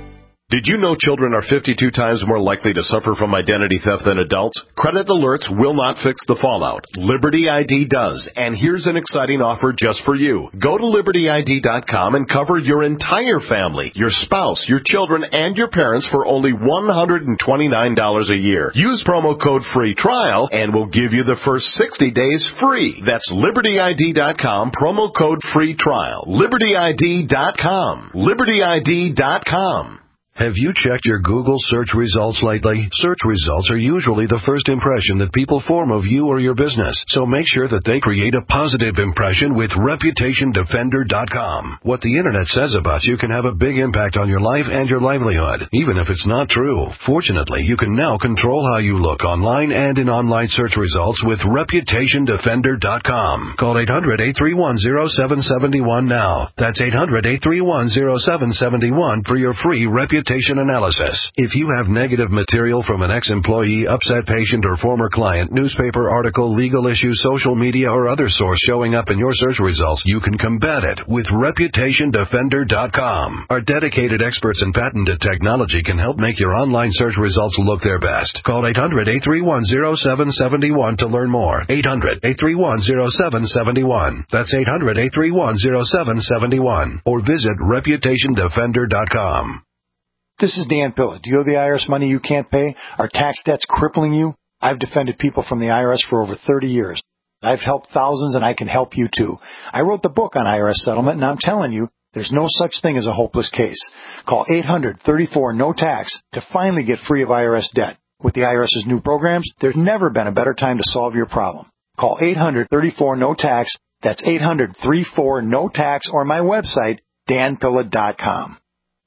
Did you know children are fifty-two times more likely to suffer from identity theft than adults? Credit alerts will not fix the fallout. Liberty I D does, and here's an exciting offer just for you. Go to Liberty I D dot com and cover your entire family, your spouse, your children, and your parents for only one hundred twenty-nine dollars a year. Use promo code FREE TRIAL, and we'll give you the first sixty days free. That's Liberty I D dot com, promo code FREE TRIAL. Liberty I D dot com. Liberty I D dot com. Have you checked your Google search results lately? Search results are usually the first impression that people form of you or your business, so make sure that they create a positive impression with Reputation Defender dot com. What the Internet says about you can have a big impact on your life and your livelihood, even if it's not true. Fortunately, you can now control how you look online and in online search results with Reputation Defender dot com. Call eight hundred, eight three one, zero seven seven one now. That's eight hundred, eight three one, zero seven seven one for your free Reputation analysis. If you have negative material from an ex-employee, upset patient, or former client, newspaper article, legal issue, social media, or other source showing up in your search results, you can combat it with Reputation Defender dot com. Our dedicated experts in patented technology can help make your online search results look their best. Call eight hundred, eight three one, zero seven seven one to learn more. eight hundred, eight three one, zero seven seven one. That's eight hundred, eight three one, zero seven seven one. Or visit Reputation Defender dot com. This is Dan Pilla. Do you owe the I R S money you can't pay? Are tax debts crippling you? I've defended people from the I R S for over thirty years. I've helped thousands, and I can help you too. I wrote the book on I R S settlement, and I'm telling you, there's no such thing as a hopeless case. Call eight hundred, thirty-four, no tax to finally get free of I R S debt. With the IRS's new programs, there's never been a better time to solve your problem. Call eight hundred, thirty-four, no tax. That's eight hundred, thirty-four, no tax, or my website, Dan Pilla dot com.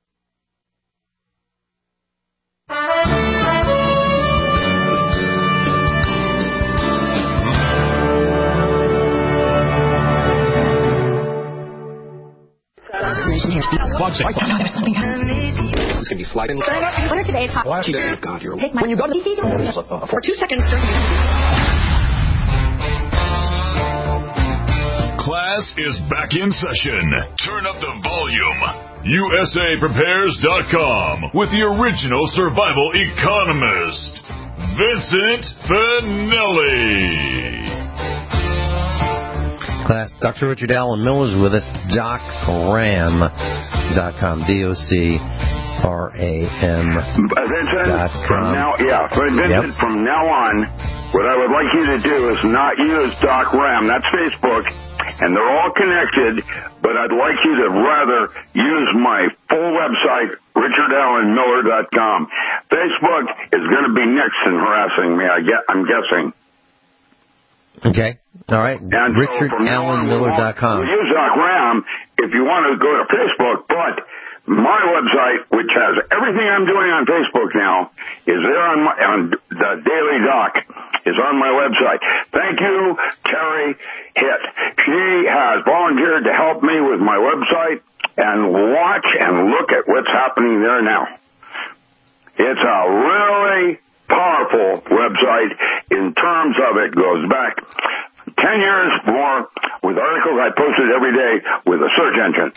It's going to be sliding. Winner today's hot. Watch it. Oh, God, you're... Take my... When you go to... For two seconds during... Class is back in session. Turn up the volume. U S A Prepares dot com with the original survival economist, Vincent Finelli. Class, Doctor Richard Allen Miller is with us, doc ram dot com, D O C R A M Vincent, from now, yeah, Vincent, yep. From now on, what I would like you to do is not use Doc Ram. That's Facebook, and they're all connected, but I'd like you to rather use my full website, Richard Allen Miller dot com. Facebook is going to be next in harassing me, I get, I'm guessing. Okay. All right. And Richard Allen Miller dot com. We'll use Doc Ram if you want to go to Facebook, but my website, which has everything I'm doing on Facebook now, is there on, my, on the Daily Doc, is on my website. Thank you, Terry Hitt. She has volunteered to help me with my website, and watch and look at what's happening there now. It's a really powerful website in terms of it goes back ten years more with articles I posted every day with a search engine.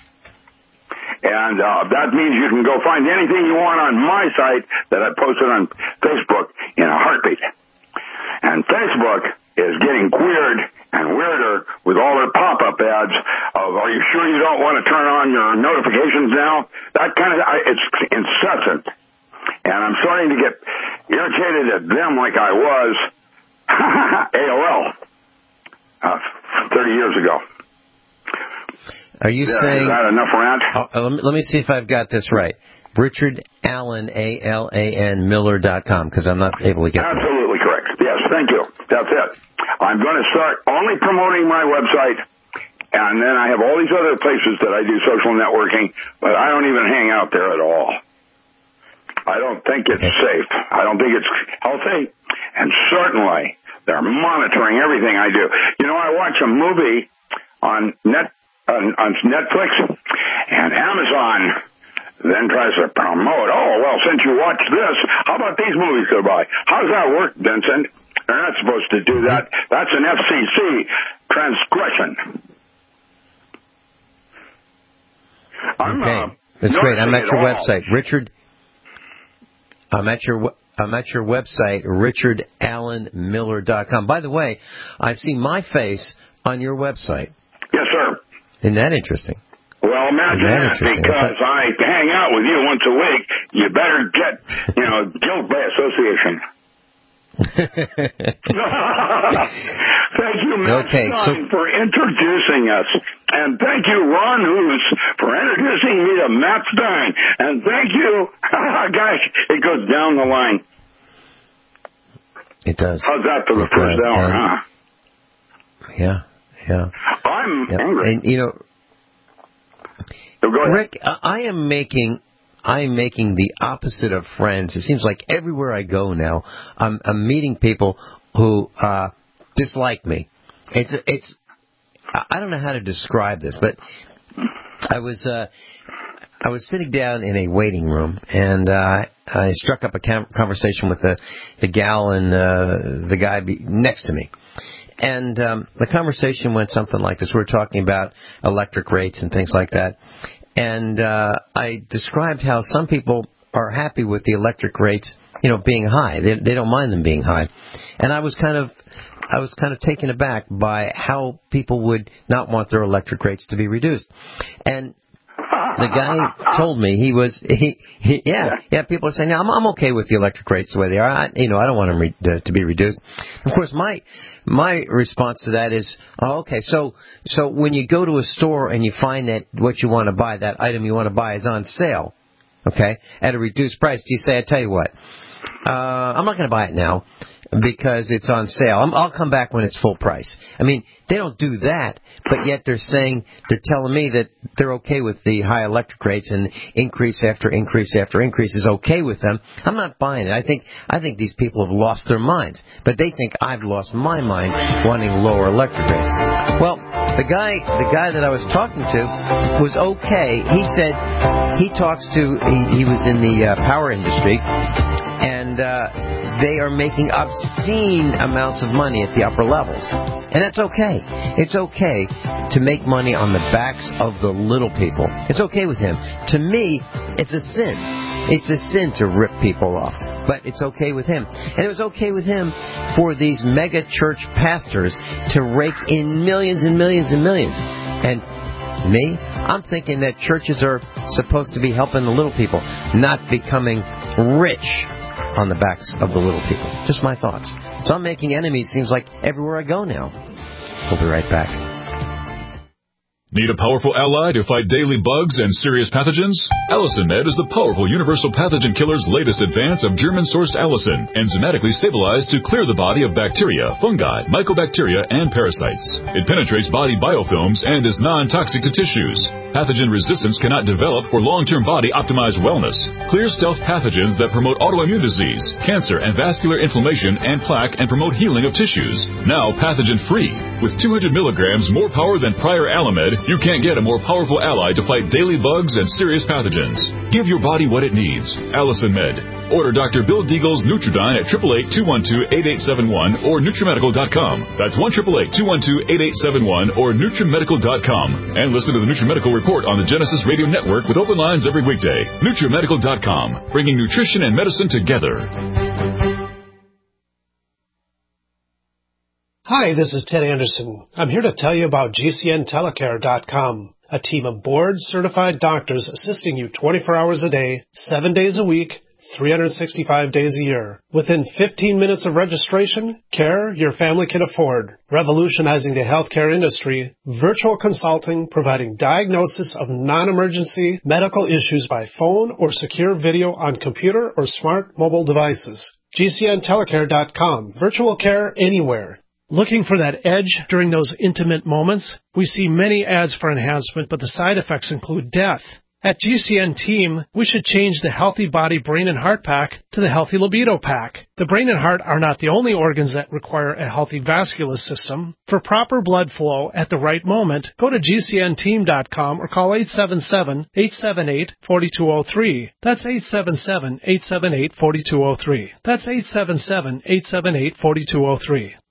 And uh, that means you can go find anything you want on my site that I posted on Facebook in a heartbeat. And Facebook is getting weird and weirder with all their pop-up ads of, are you sure you don't want to turn on your notifications now? That kind of, it's incessant. And I'm starting to get irritated at them like I was A O L uh, thirty years ago. Are you yeah, saying... Is that enough rant? Uh, let, me, let me see if I've got this right. Richard Allen, A L A N, Miller dot com, because I'm not able to get that. Absolutely correct. Yes, thank you. That's it. I'm going to start only promoting my website, and then I have all these other places that I do social networking, but I don't even hang out there at all. I don't think it's safe. I don't think it's healthy, and certainly they're monitoring everything I do. You know, I watch a movie on net on, on Netflix, and Amazon then tries to promote, oh, well, since you watched this, how about these movies go by? How does that work, Vincent? They're not supposed to do that. That's an F C C transgression. I'm, okay. uh, That's great. I'm at your all. website, Richard I'm at your I'm at your website, richard allen miller dot com. By the way, I see my face on your website. Yes, sir. Isn't that interesting? Well, imagine that, that because I hang out with you once a week. You better get, you know, guilt by association. Thank you, Matt okay, Stein, so, for introducing us. And thank you, Ron Hoos, for introducing me to Matt Stein. And thank you, gosh, it goes down the line. It does. How's that for the it first does. hour, and, huh? Yeah, yeah. I'm yeah. angry. And, you know, so go ahead. Rick, I am making... I'm making the opposite of friends. It seems like everywhere I go now, I'm, I'm meeting people who uh, dislike me. It's it's I don't know how to describe this, but I was uh, I was sitting down in a waiting room, and uh, I struck up a conversation with the the gal and uh, the guy be next to me. And um, the conversation went something like this. We were talking about electric rates and things like that. And uh, I described how some people are happy with the electric rates, you know, being high. They, they don't mind them being high. And I was kind of, I was kind of taken aback by how people would not want their electric rates to be reduced. And the guy told me he was, he, he yeah, yeah. People are saying, I'm, I'm okay with the electric rates the way they are. I, you know, I don't want them re- to, to be reduced. Of course, my my response to that is, oh, okay. So, so when you go to a store and you find that what you want to buy, that item you want to buy is on sale, okay, at a reduced price, do you say, I tell you what, uh, I'm not going to buy it now because it's on sale. I'm, I'll come back when it's full price. I mean, they don't do that, but yet they're saying, they're telling me that they're okay with the high electric rates and increase after increase after increase is okay with them. I'm not buying it. I think I think these people have lost their minds, but they think I've lost my mind wanting lower electric rates. Well, the guy the guy that I was talking to was okay. He said he talks to he, he was in the uh, power industry, and uh, they are making obscene amounts of money at the upper levels. And that's okay. It's okay to make money on the backs of the little people. It's okay with him. To me, it's a sin. It's a sin to rip people off. But it's okay with him. And it was okay with him for these mega church pastors to rake in millions and millions and millions. And me, I'm thinking that churches are supposed to be helping the little people, not becoming rich on the backs of the little people. Just my thoughts. So I'm making enemies, seems like, everywhere I go now. We'll be right back. Need a powerful ally to fight daily bugs and serious pathogens? Allicin Med is the powerful universal pathogen killer's latest advance of German-sourced allicin, enzymatically stabilized to clear the body of bacteria, fungi, mycobacteria, and parasites. It penetrates body biofilms and is non-toxic to tissues. Pathogen resistance cannot develop for long-term body-optimized wellness. Clear stealth pathogens that promote autoimmune disease, cancer, and vascular inflammation and plaque and promote healing of tissues. Now pathogen-free. With two hundred milligrams more power than prior Alamed, you can't get a more powerful ally to fight daily bugs and serious pathogens. Give your body what it needs. Allicin Med. Order Doctor Bill Deagle's Nutridyne at eight eight eight, two one two, eight eight seven one or Nutrimedical dot com. That's one eight eight eight, two one two, eight eight seven one or Nutrimedical dot com. And listen to the Nutrimedical Report on the Genesis Radio Network with open lines every weekday. Nutrimedical dot com. Bringing nutrition and medicine together. Hi, this is Ted Anderson. I'm here to tell you about G C N telecare dot com, a team of board-certified doctors assisting you twenty-four hours a day, seven days a week, three hundred sixty-five days a year. Within fifteen minutes of registration, care your family can afford. Revolutionizing the healthcare industry, virtual consulting providing diagnosis of non-emergency medical issues by phone or secure video on computer or smart mobile devices. G C N telecare dot com, virtual care anywhere. Looking for that edge during those intimate moments? We see many ads for enhancement, but the side effects include death. At G C N Team, we should change the Healthy Body, Brain, and Heart Pack to the Healthy Libido Pack. The brain and heart are not the only organs that require a healthy vascular system. For proper blood flow at the right moment, go to G C N team dot com or call eight seven seven, eight seven eight, four two zero three. That's eight seven seven, eight seven eight, four two zero three. That's eight seven seven, eight seven eight, four two zero three.